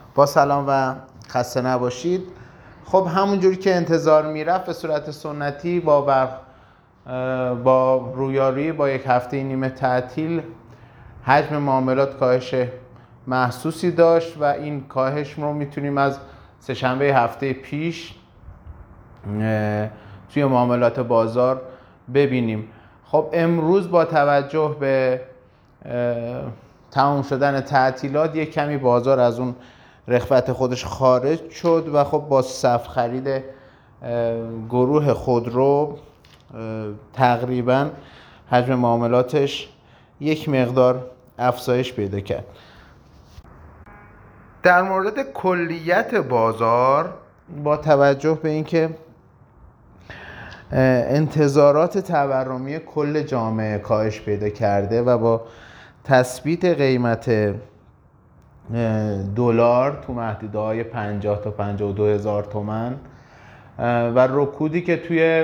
با سلام و خسته نباشید. خب همونجوری که انتظار میرفت به صورت سنتی با رویارویی با یک هفته نیمه تعطیل حجم معاملات کاهش محسوسی داشت و این کاهش رو میتونیم از سه‌شنبه هفته پیش توی معاملات بازار ببینیم. خب امروز با توجه به تمام شدن تعطیلات یک کمی بازار از اون رغبت خودش خارج شد و خب با صف خرید گروه خودرو تقریبا حجم معاملاتش یک مقدار افزایش پیدا کرد. در مورد کلیت بازار با توجه به اینکه انتظارات تورمی کل جامعه کاهش پیدا کرده و با تثبیت قیمت دلار تو محدوده‌های 50 تا 52 هزار تومان و رکودی که توی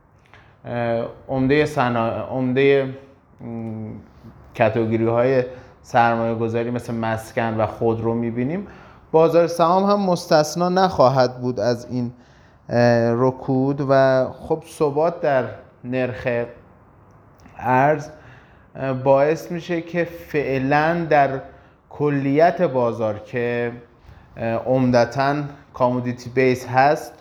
عمده کاتگوری‌های سرمایه گذاری مثل مسکن و خودرو می‌بینیم، بازار سهام هم مستثنا نخواهد بود از این رکود و خب ثبات در نرخ ارز باعث میشه که فعلا در کلیت بازار که عمدتاً کامودیتی بیس هست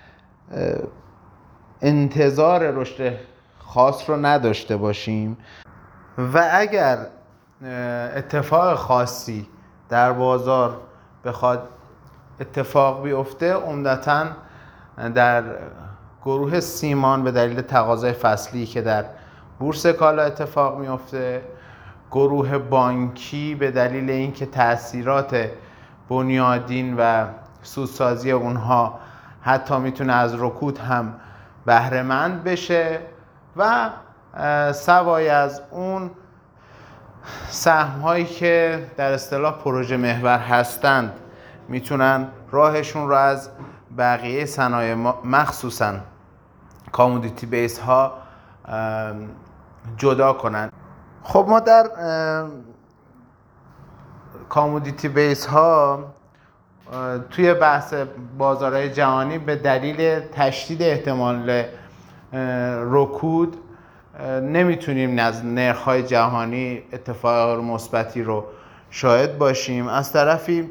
انتظار رشد خاص رو نداشته باشیم و اگر اتفاق خاصی در بازار بخواد اتفاق بیفته عمدتاً در گروه سیمان به دلیل تقاضای فصلی که در بورس کالا اتفاق میفته، گروه بانکی به دلیل اینکه تأثیرات بنیادین و سودسازی اونها حتی میتونه از رکود هم بهره مند بشه و سوای از اون سهم هایی که در اصطلاح پروژه محور هستند میتونن راهشون رو از بقیه صنایع مخصوصاً کامودیتی بیس ها جدا کنن. خب ما در کامودیتی بیس ها توی بحث بازارهای جهانی به دلیل تشدید احتمال رکود نمیتونیم از نرخ‌های جهانی اتفاق مثبتی رو شاهد باشیم. از طرفی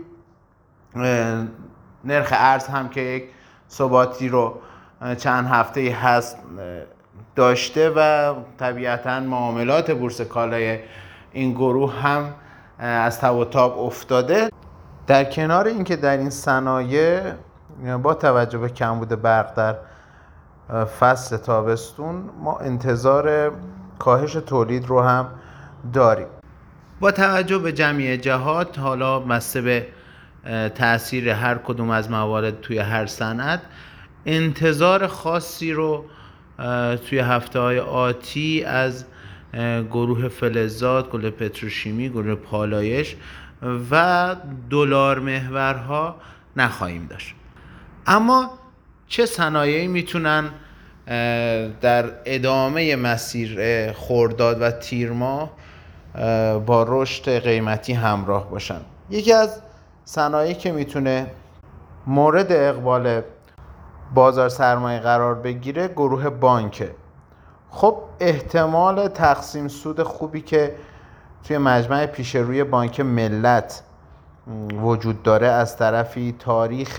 نرخ ارز هم که یک ثباتی رو چند هفته‌ای هست داشته و طبیعتاً معاملات بورس کالای این گروه هم از تب و تاب افتاده. در کنار اینکه در این صنایع با توجه به کمبود برق در فصل تابستون ما انتظار کاهش تولید رو هم داریم. با توجه به جمعی جهات، حالا بسته به تأثیر هر کدوم از موارد توی هر صنعت، انتظار خاصی رو توی هفته‌های آتی از گروه فلزات، گروه پتروشیمی، گروه پالایش و دلار محورها نخواهیم داشت. اما چه صنایعی میتونن در ادامه مسیر خرداد و تیر ماه با رشد قیمتی همراه باشن؟ یکی از صنایعی که میتونه مورد اقبال بازار سرمایه قرار بگیره گروه بانکه. خب احتمال تقسیم سود خوبی که توی مجمع پیش روی بانک ملت وجود داره از طرفی تاریخ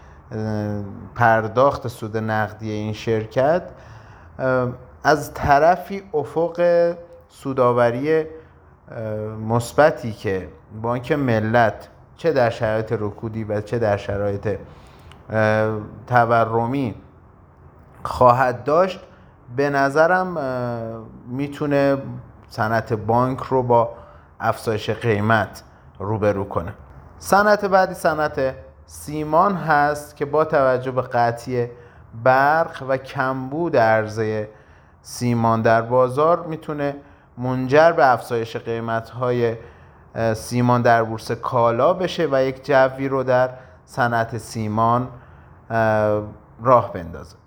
پرداخت سود نقدی این شرکت، از طرفی افق سودآوری مثبتی که بانک ملت چه در شرایط رکودی و چه در شرایط تورمی خواهد داشت، به نظرم میتونه صنعت بانک رو با افزایش قیمت روبرو کنه. صنعت بعدی صنعت سیمان هست که با توجه به قطعی برق و کمبود عرضه سیمان در بازار میتونه منجر به افزایش قیمت‌های سیمان در بورس کالا بشه و یک جوی رو در صنعت سیمان راه بندازه.